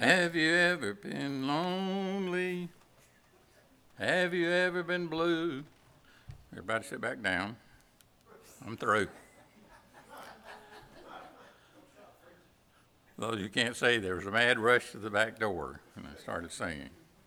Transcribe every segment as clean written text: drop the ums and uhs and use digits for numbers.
Have you ever been lonely? Have you ever been blue? Everybody sit back down. I'm through. Those you can't say, there was a mad rush to the back door, and I started singing.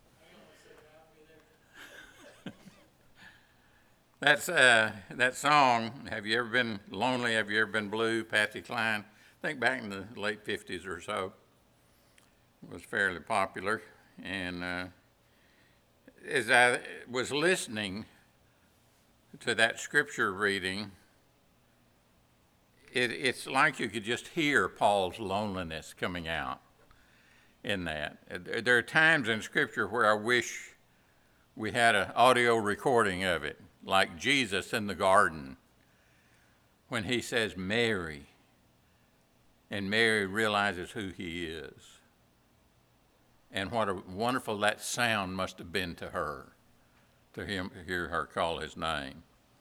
That song, Have You Ever Been Lonely, Have You Ever Been Blue, Patsy Cline, I think back in the late 50s or so, was fairly popular. And as I was listening to that scripture reading, it's like you could just hear Paul's loneliness coming out in that. There are times in Scripture where I wish we had an audio recording of it, like Jesus in the garden, when he says Mary, and Mary realizes who he is. And what a wonderful that sound must have been to her, to hear her call his name.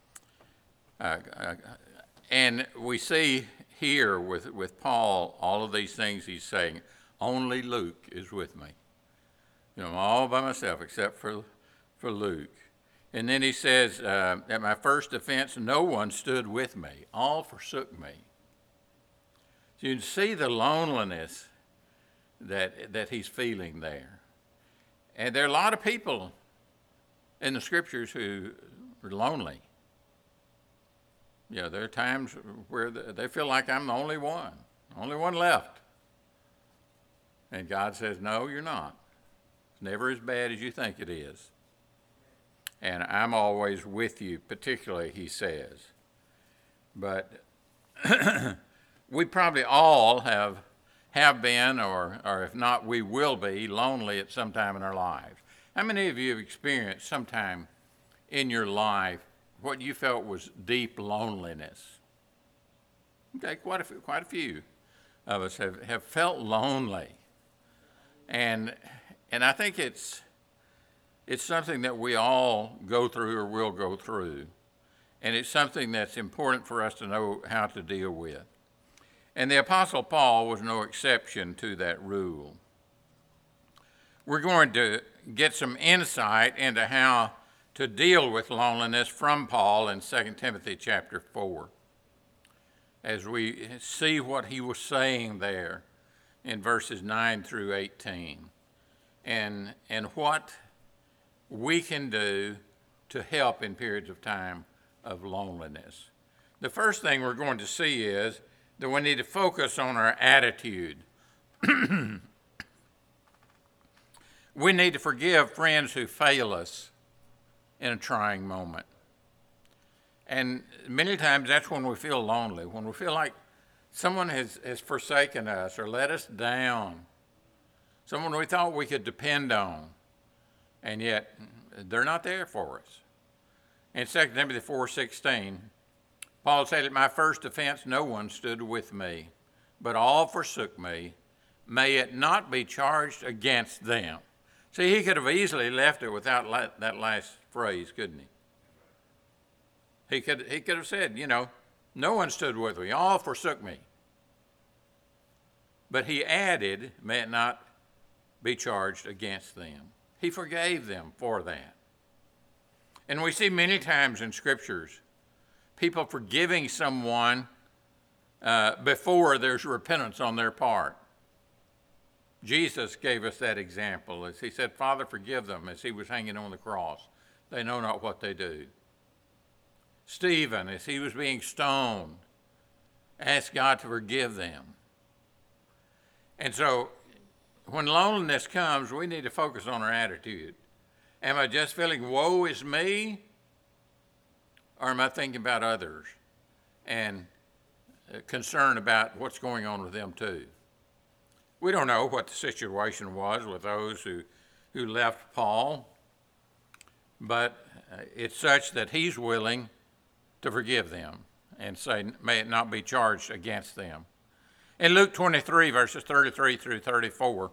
And we see here with Paul all of these things he's saying. Only Luke is with me. I'm all by myself except for Luke. And then he says, at my first offense, no one stood with me. All forsook me. So you can see the loneliness that he's feeling there. And there are a lot of people in the scriptures who are lonely. There are times where they feel like I'm the only one left. And God says, no, you're not. It's never as bad as you think it is. And I'm always with you, particularly, he says. But we probably all have been, or if not, we will be lonely at some time in our lives. How many of you have experienced sometime in your life what you felt was deep loneliness? Okay, quite a few of us have felt lonely. And I think it's something that we all go through or will go through. And it's something that's important for us to know how to deal with. And the Apostle Paul was no exception to that rule. We're going to get some insight into how to deal with loneliness from Paul in 2 Timothy chapter 4, as we see what he was saying there in verses 9 through 18, and what we can do to help in periods of time of loneliness. The first thing we're going to see is that we need to focus on our attitude. We need to forgive friends who fail us in a trying moment. And many times that's when we feel lonely, when we feel like someone has forsaken us or let us down, someone we thought we could depend on, and yet they're not there for us. In 2 Timothy 4:16, Paul said, at my first offense no one stood with me, but all forsook me. May it not be charged against them. See, he could have easily left it without that last phrase, couldn't he? He could have said, no one stood with me, all forsook me. But he added, may it not be charged against them. He forgave them for that. And we see many times in scriptures people forgiving someone before there's repentance on their part. Jesus gave us that example as he said, Father, forgive them, as he was hanging on the cross. They know not what they do. Stephen, as he was being stoned, asked God to forgive them. And so when loneliness comes, we need to focus on our attitude. Am I just feeling woe is me? Or am I thinking about others and concerned about what's going on with them too? We don't know what the situation was with those who left Paul, but it's such that he's willing to forgive them and say, may it not be charged against them. In Luke 23, verses 33 through 34,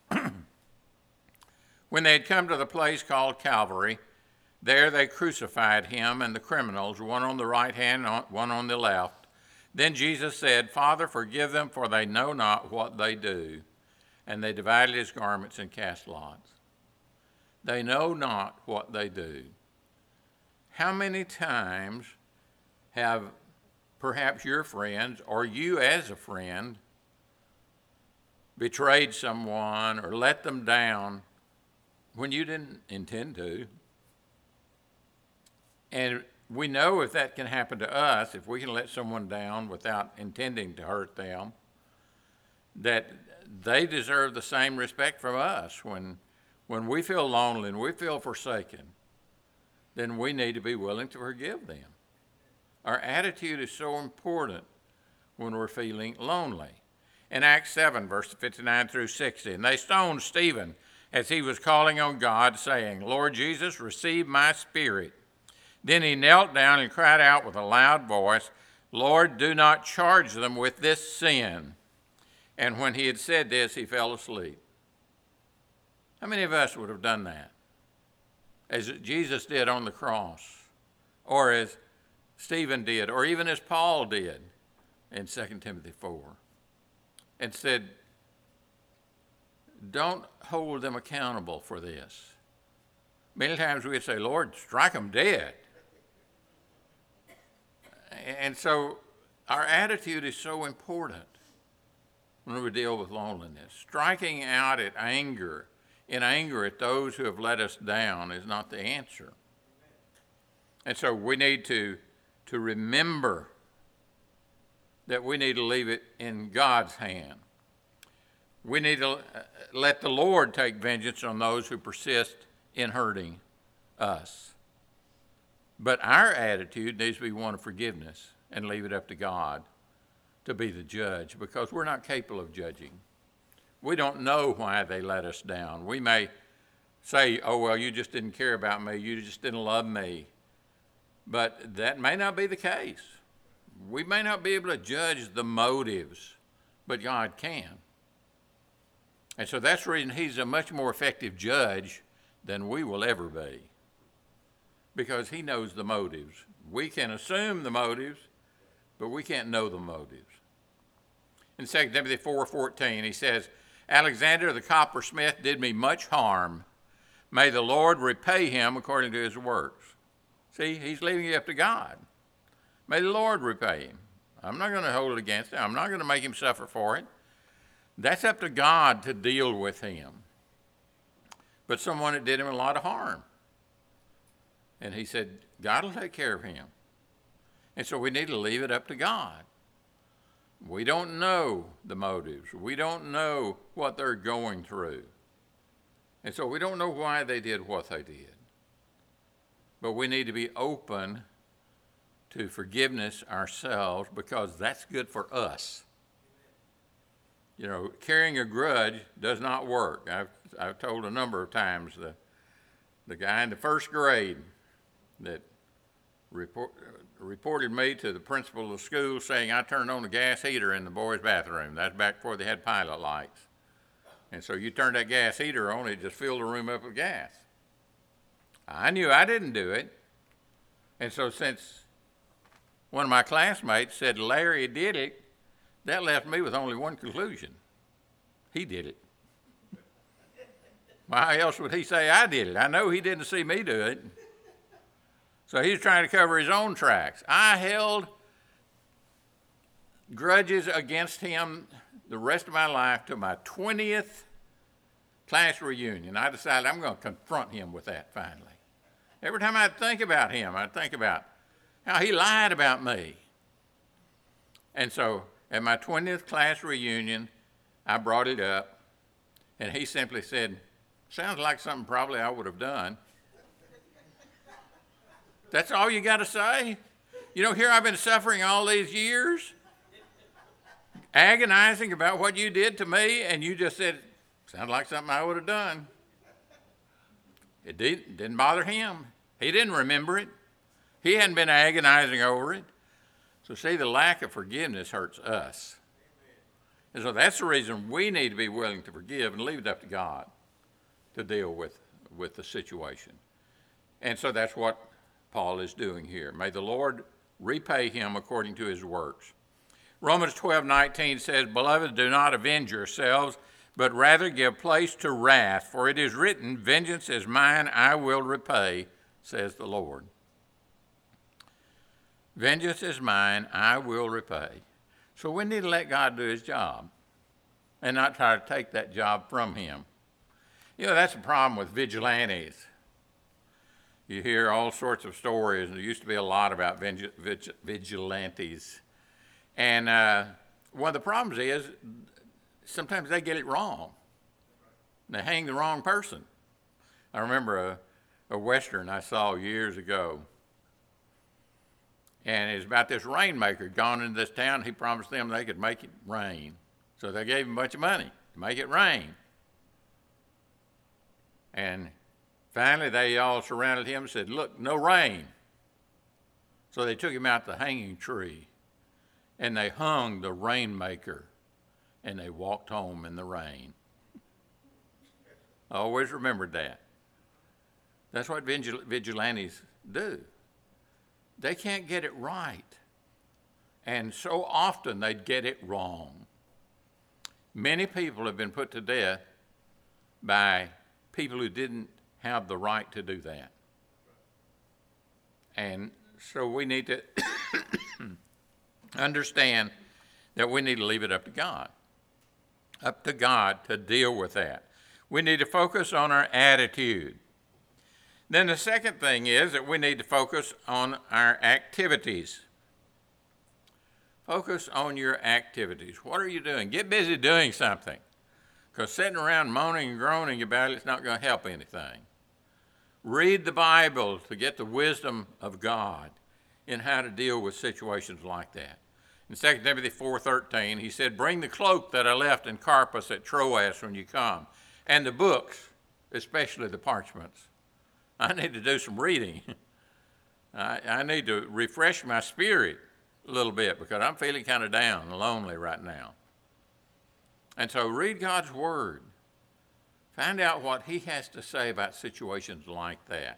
when they had come to the place called Calvary, there they crucified him and the criminals, one on the right hand, one on the left. Then Jesus said, Father, forgive them, for they know not what they do. And they divided his garments and cast lots. They know not what they do. How many times have perhaps your friends or you as a friend betrayed someone or let them down when you didn't intend to? And we know if that can happen to us, if we can let someone down without intending to hurt them, that they deserve the same respect from us. When we feel lonely and we feel forsaken, then we need to be willing to forgive them. Our attitude is so important when we're feeling lonely. In Acts 7, verses 59 through 60, and they stoned Stephen as he was calling on God, saying, Lord Jesus, receive my spirit. Then he knelt down and cried out with a loud voice, Lord, do not charge them with this sin. And when he had said this, he fell asleep. How many of us would have done that? As Jesus did on the cross, or as Stephen did, or even as Paul did in 2 Timothy 4, and said, don't hold them accountable for this. Many times we'd say, Lord, strike them dead. And so our attitude is so important when we deal with loneliness. Striking out in anger at those who have let us down is not the answer. And so we need to remember that we need to leave it in God's hand. We need to let the Lord take vengeance on those who persist in hurting us. But our attitude needs to be one of forgiveness and leave it up to God to be the judge, because we're not capable of judging. We don't know why they let us down. We may say, oh, well, you just didn't care about me. You just didn't love me. But that may not be the case. We may not be able to judge the motives, but God can. And so that's the reason he's a much more effective judge than we will ever be, because he knows the motives. We can assume the motives, but we can't know the motives. In 2 Timothy 4:14, he says, Alexander the coppersmith did me much harm. May the Lord repay him according to his works. See, he's leaving it up to God. May the Lord repay him. I'm not going to hold it against him. I'm not going to make him suffer for it. That's up to God to deal with him. But someone that did him a lot of harm. And he said, God will take care of him. And so we need to leave it up to God. We don't know the motives. We don't know what they're going through. And so we don't know why they did what they did. But we need to be open to forgiveness ourselves, because that's good for us. You know, carrying a grudge does not work. I've told a number of times the guy in the first grade that reported me to the principal of the school saying I turned on the gas heater in the boys' bathroom. That's back before they had pilot lights. And so you turned that gas heater on, it just filled the room up with gas. I knew I didn't do it. And so since one of my classmates said Larry did it, that left me with only one conclusion. He did it. Why else would he say I did it? I know he didn't see me do it. So he's trying to cover his own tracks. I held grudges against him the rest of my life to my 20th class reunion. I decided I'm going to confront him with that finally. Every time I'd think about him, I'd think about how he lied about me. And so at my 20th class reunion, I brought it up, and he simply said, sounds like something probably I would have done. That's all you got to say? You know, here I've been suffering all these years, agonizing about what you did to me, and you just said, sounds like something I would have done. It didn't bother him. He didn't remember it. He hadn't been agonizing over it. So see, the lack of forgiveness hurts us. And so that's the reason we need to be willing to forgive and leave it up to God to deal with the situation. And so that's what Paul is doing here. May the Lord repay him according to his works. Romans 12:19 says, Beloved, do not avenge yourselves, but rather give place to wrath, for it is written, vengeance is mine, I will repay, says the Lord. Vengeance is mine, I will repay. So we need to let God do his job and not try to take that job from him. You know, that's the problem with vigilantes. You hear all sorts of stories. There used to be a lot about vigilantes. And one of the problems is sometimes they get it wrong. They hang the wrong person. I remember a Western I saw years ago. And it's about this rainmaker gone into this town. He promised them they could make it rain. So they gave him a bunch of money to make it rain. And finally they all surrounded him and said, look, no rain. So they took him out the hanging tree and they hung the rainmaker and they walked home in the rain. I always remembered that. That's what vigilantes do. They can't get it right. And so often they get it wrong. Many people have been put to death by people who didn't have the right to do that. And so we need to understand that we need to leave it up to God to deal with that. We need to focus on our attitude. Then the second thing is that we need to focus on our activities. Focus on your activities. What are you doing? Get busy doing something. Because sitting around moaning and groaning about it, it's not going to help anything. Read the Bible to get the wisdom of God in how to deal with situations like that. In 2 Timothy 4:13, he said, bring the cloak that I left in Carpus at Troas when you come, and the books, especially the parchments. I need to do some reading. I need to refresh my spirit a little bit because I'm feeling kind of down and lonely right now. And so read God's word. Find out what he has to say about situations like that.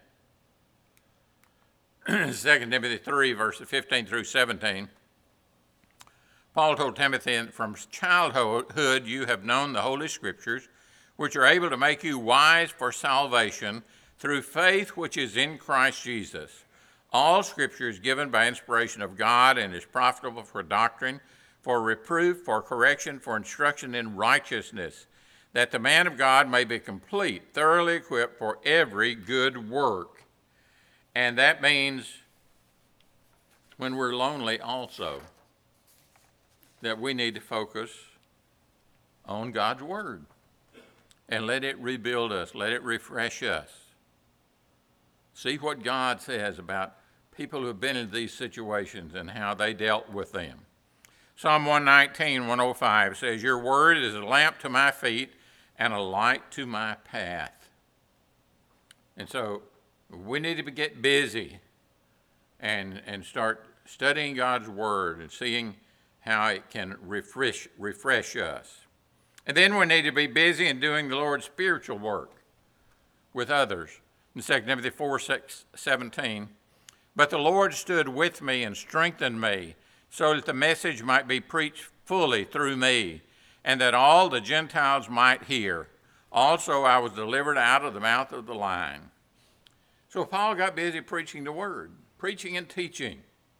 2 Timothy 3, verses 15 through 17. Paul told Timothy, from childhood you have known the Holy Scriptures, which are able to make you wise for salvation through faith which is in Christ Jesus. All Scripture is given by inspiration of God and is profitable for doctrine, for reproof, for correction, for instruction in righteousness, that the man of God may be complete, thoroughly equipped for every good work. And that means when we're lonely also, that we need to focus on God's word and let it rebuild us, let it refresh us. See what God says about people who have been in these situations and how they dealt with them. Psalm 119, 105 says, your word is a lamp to my feet and a light to my path. And so we need to get busy and start studying God's word and seeing how it can refresh us. And then we need to be busy in doing the Lord's spiritual work with others. In 2 Timothy 4:17, but the Lord stood with me and strengthened me, so that the message might be preached fully through me, and that all the Gentiles might hear. Also I was delivered out of the mouth of the lion. So Paul got busy preaching the word, preaching and teaching.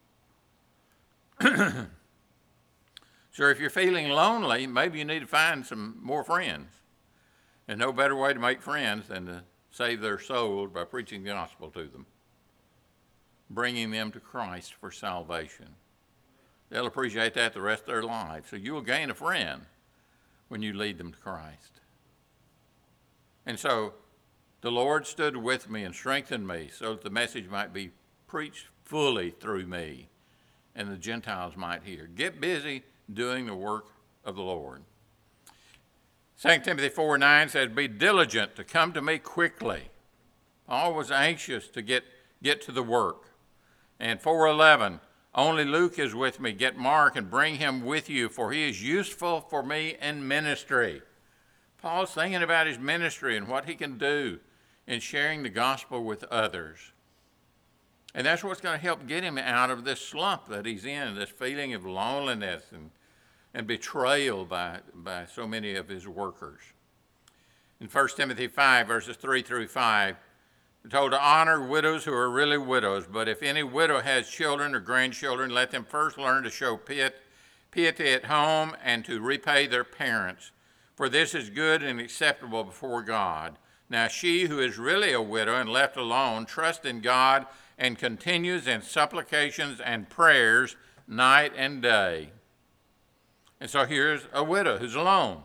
So if you're feeling lonely, maybe you need to find some more friends. And no better way to make friends than to save their souls by preaching the gospel to them, bringing them to Christ for salvation. They'll appreciate that the rest of their lives. So you will gain a friend when you lead them to Christ. And so the Lord stood with me and strengthened me so that the message might be preached fully through me and the Gentiles might hear. Get busy doing the work of the Lord. 2 Timothy 4:9 says, be diligent to come to me quickly. Paul was anxious to get to the work. And 4:11, only Luke is with me. Get Mark and bring him with you, for he is useful for me in ministry. Paul's thinking about his ministry and what he can do in sharing the gospel with others. And that's what's going to help get him out of this slump that he's in, this feeling of loneliness and betrayal by so many of his workers. In 1 Timothy 5, verses 3 through 5, we're told to honor widows who are really widows, but if any widow has children or grandchildren, let them first learn to show piety at home and to repay their parents, for this is good and acceptable before God. Now she who is really a widow and left alone trusts in God and continues in supplications and prayers night and day. And so here's a widow who's alone.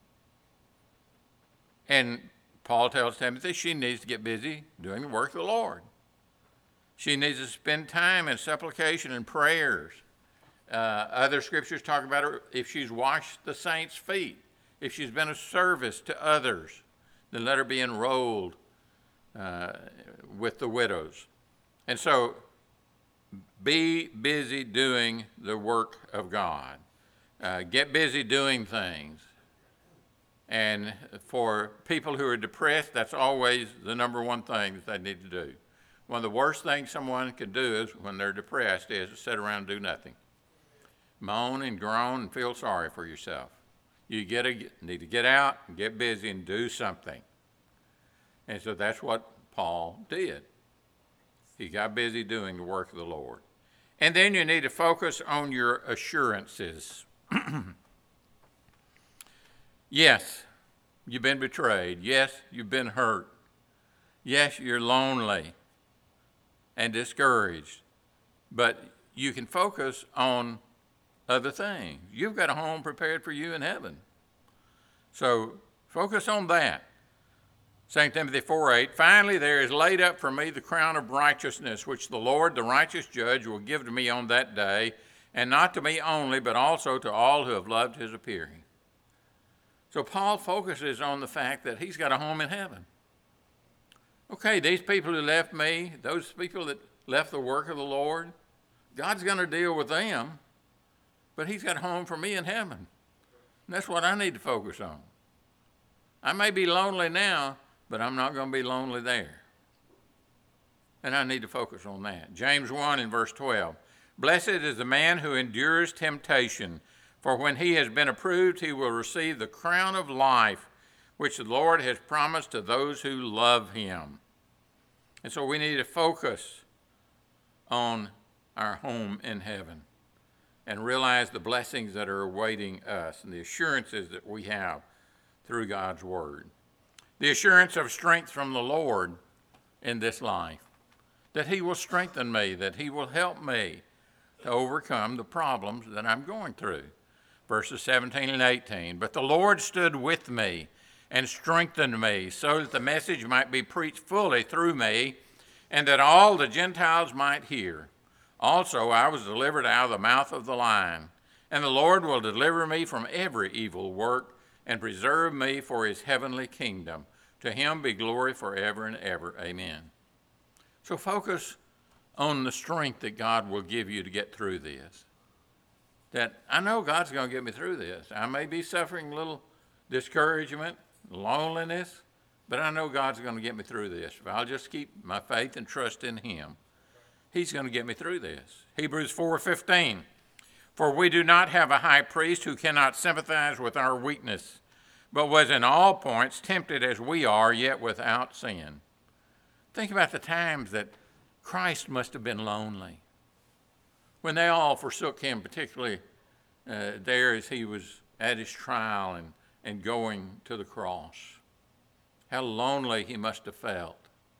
And Paul tells Timothy she needs to get busy doing the work of the Lord. She needs to spend time in supplication and prayers. Other scriptures talk about her if she's washed the saints' feet, if she's been of service to others, then let her be enrolled with the widows. And so be busy doing the work of God. Get busy doing things. And for people who are depressed, that's always the number one thing that they need to do. One of the worst things someone can do is when they're depressed is to sit around and do nothing. Moan and groan and feel sorry for yourself. You need to get out and get busy and do something. And so that's what Paul did. He got busy doing the work of the Lord. And then you need to focus on your assurances. Yes, you've been betrayed. Yes, you've been hurt. Yes, you're lonely and discouraged. But you can focus on other things. You've got a home prepared for you in heaven. So focus on that. 2 Timothy 4:8, finally there is laid up for me the crown of righteousness, which the Lord, the righteous judge, will give to me on that day, and not to me only, but also to all who have loved his appearing. So Paul focuses on the fact that he's got a home in heaven. Okay, these people who left me, those people that left the work of the Lord, God's going to deal with them, but he's got a home for me in heaven. And that's what I need to focus on. I may be lonely now, but I'm not going to be lonely there. And I need to focus on that. James 1 in verse 12, blessed is the man who endures temptation, for when he has been approved, he will receive the crown of life, which the Lord has promised to those who love him. And so we need to focus on our home in heaven and realize the blessings that are awaiting us and the assurances that we have through God's word. The assurance of strength from the Lord in this life, that he will strengthen me, that he will help me to overcome the problems that I'm going through. Verses 17 and 18, but the Lord stood with me and strengthened me so that the message might be preached fully through me and that all the Gentiles might hear. Also, I was delivered out of the mouth of the lion, and the Lord will deliver me from every evil work and preserve me for his heavenly kingdom. To him be glory forever and ever. Amen. So focus on the strength that God will give you to get through this. That I know God's going to get me through this. I may be suffering a little discouragement, loneliness, but I know God's going to get me through this. If I'll just keep my faith and trust in him, he's going to get me through this. Hebrews 4:15, for we do not have a high priest who cannot sympathize with our weakness, but was in all points tempted as we are, yet without sin. Think about the times that Christ must have been lonely. When they all forsook him, particularly there as he was at his trial and going to the cross. How lonely he must have felt.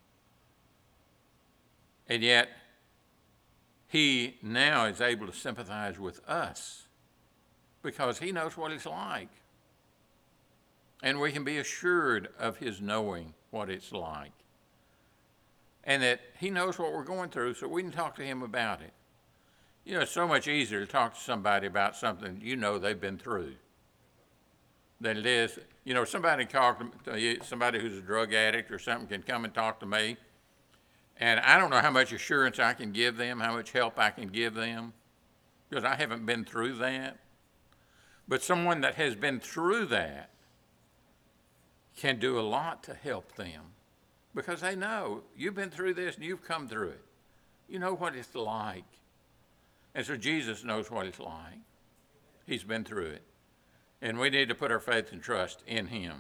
And yet, he now is able to sympathize with us because he knows what it's like. And we can be assured of his knowing what it's like. And that he knows what we're going through, so we can talk to him about it. You know, it's so much easier to talk to somebody about something you know they've been through than it is, you know, somebody who's a drug addict or something can come and talk to me, and I don't know how much assurance I can give them, how much help I can give them, because I haven't been through that. But someone that has been through that can do a lot to help them, because they know you've been through this and you've come through it. You know what it's like. And so Jesus knows what it's like. He's been through it. And we need to put our faith and trust in him.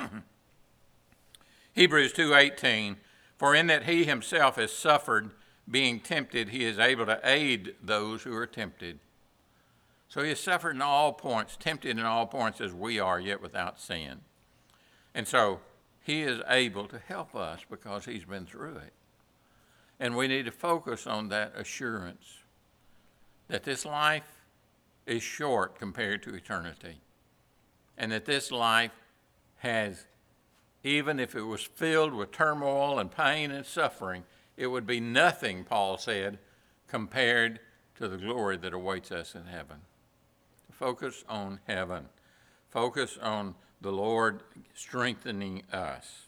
Hebrews 2:18, for in that he himself has suffered being tempted, he is able to aid those who are tempted. So he has suffered in all points, tempted in all points as we are, yet without sin. And so he is able to help us because he's been through it. And we need to focus on that assurance that this life is short compared to eternity. And that this life has, even if it was filled with turmoil and pain and suffering, it would be nothing, Paul said, compared to the glory that awaits us in heaven. Focus on heaven. Focus on the Lord strengthening us.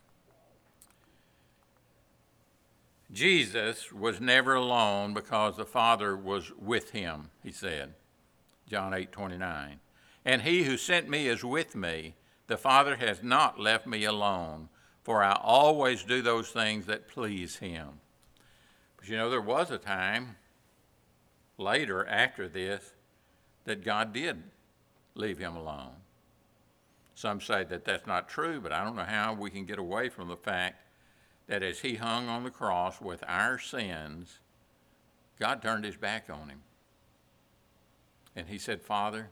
Jesus was never alone because the Father was with him, he said, John 8:29. And he who sent me is with me. The Father has not left me alone, for I always do those things that please him. But you know, there was a time later after this that God did leave him alone. Some say that that's not true, but I don't know how we can get away from the fact that as he hung on the cross with our sins, God turned his back on him. And he said, Father,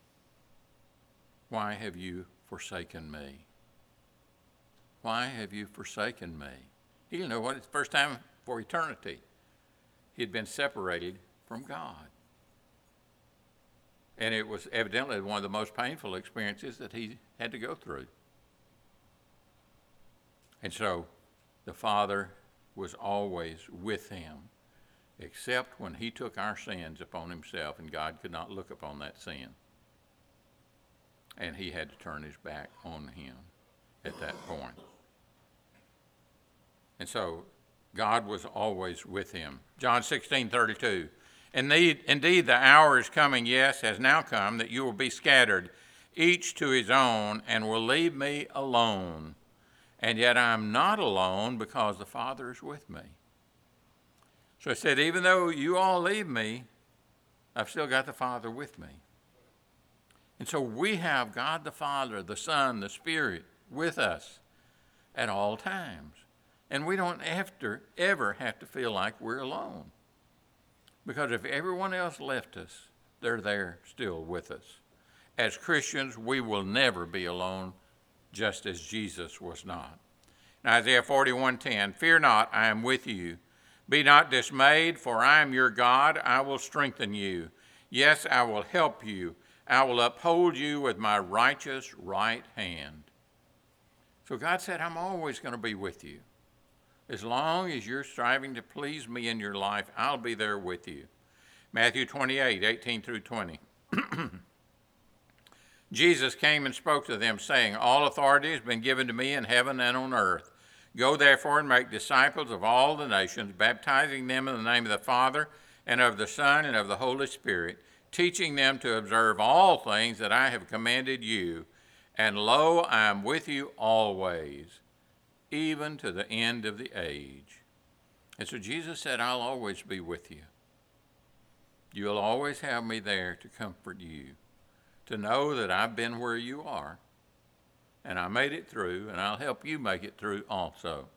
why have you forsaken me? Why have you forsaken me? He didn't know what, it's the first time for eternity he had been separated from God. And it was evidently one of the most painful experiences that he had to go through. And so the Father was always with him, except when he took our sins upon himself, and God could not look upon that sin. And he had to turn his back on him at that point. And so God was always with him. John 16:32. Indeed, the hour is coming, yes, has now come, that you will be scattered, each to his own, and will leave me alone. And yet I am not alone, because the Father is with me. So I said, even though you all leave me, I've still got the Father with me. And so we have God the Father, the Son, the Spirit with us at all times. And we don't ever have to feel like we're alone. Because if everyone else left us, they're there still with us. As Christians, we will never be alone, just as Jesus was not. In Isaiah 41:10, fear not, I am with you. Be not dismayed, for I am your God. I will strengthen you. Yes, I will help you. I will uphold you with my righteous right hand. So God said, I'm always going to be with you. As long as you're striving to please me in your life, I'll be there with you. Matthew 28:18-20. Jesus came and spoke to them, saying, all authority has been given to me in heaven and on earth. Go therefore and make disciples of all the nations, baptizing them in the name of the Father and of the Son and of the Holy Spirit, teaching them to observe all things that I have commanded you. And lo, I am with you always, even to the end of the age. And so Jesus said, I'll always be with you. You'll always have me there to comfort you, to know that I've been where you are, and I made it through, and I'll help you make it through also.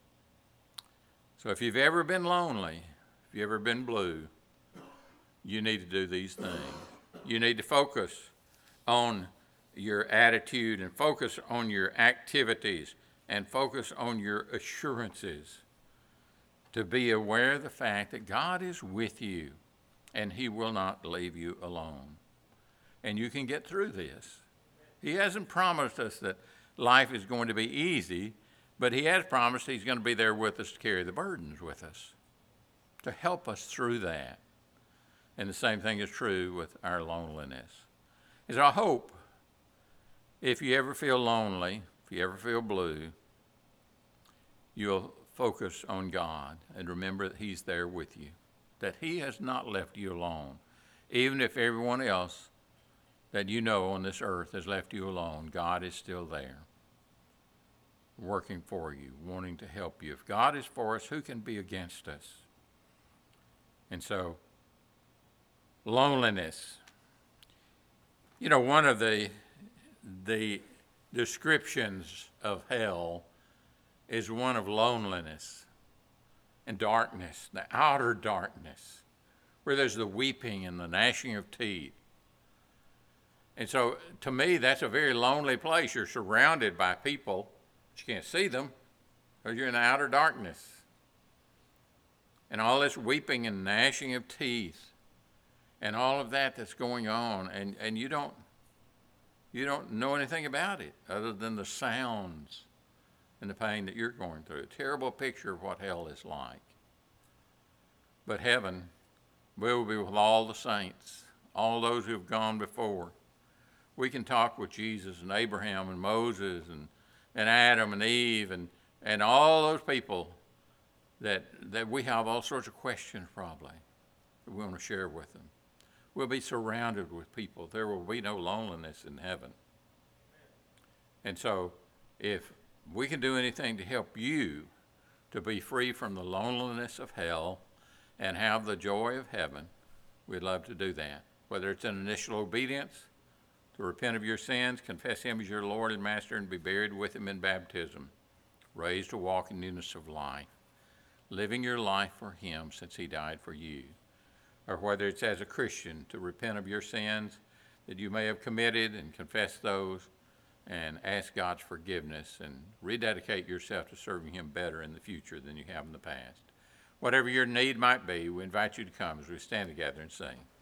So if you've ever been lonely, if you've ever been blue, you need to do these things. You need to focus on your attitude and focus on your activities and focus on your assurances, to be aware of the fact that God is with you and he will not leave you alone. And you can get through this. He hasn't promised us that life is going to be easy, but he has promised he's going to be there with us to carry the burdens with us, to help us through that. And the same thing is true with our loneliness. Is I hope if you ever feel lonely, if you ever feel blue, you'll focus on God and remember that he's there with you, that he has not left you alone. Even if everyone else that you know on this earth has left you alone, God is still there, working for you, wanting to help you. If God is for us, who can be against us? And so, loneliness. You know, one of the descriptions of hell is one of loneliness and darkness, the outer darkness, where there's the weeping and the gnashing of teeth. And so, to me, that's a very lonely place. You're surrounded by people, but you can't see them because you're in the outer darkness. And all this weeping and gnashing of teeth and all of that that's going on, and you don't know anything about it other than the sounds and the pain that you're going through. A terrible picture of what hell is like. But heaven will be with all the saints, all those who have gone before. We can talk with Jesus and Abraham and Moses and Adam and Eve and all those people that we have all sorts of questions probably that we want to share with them. We'll be surrounded with people. There will be no loneliness in heaven. And so if we can do anything to help you to be free from the loneliness of hell and have the joy of heaven, we'd love to do that. Whether it's an initial obedience, to repent of your sins, confess him as your Lord and Master, and be buried with him in baptism, raised to walk in newness of life, living your life for him since he died for you. Or whether it's as a Christian to repent of your sins that you may have committed and confess those and ask God's forgiveness and rededicate yourself to serving him better in the future than you have in the past. Whatever your need might be, we invite you to come as we stand together and sing.